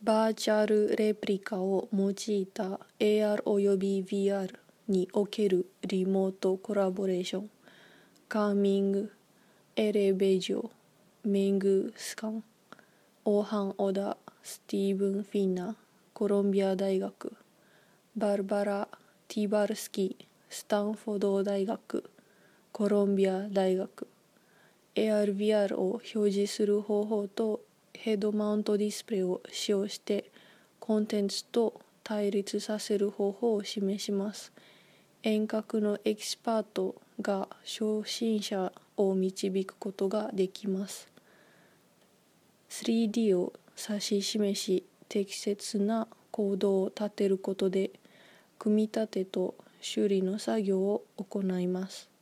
バーチャルレプリカを用いた AR および VR におけるリモートコラボレーション。カーミング、エレベジオ、メングスカン、オーハン・オダ、スティーブン・フィンナー、コロンビア大学、バルバラ・ティバルスキー、スタンフォード大学、コロンビア大学。AR/VR を表示する方法とヘッドマウントディスプレイを使用してコンテンツと対立させる方法を示します。遠隔のエキスパートが初心者を導くことができます。3D を指し示し適切なコードを立てることで組み立てと修理の作業を行います。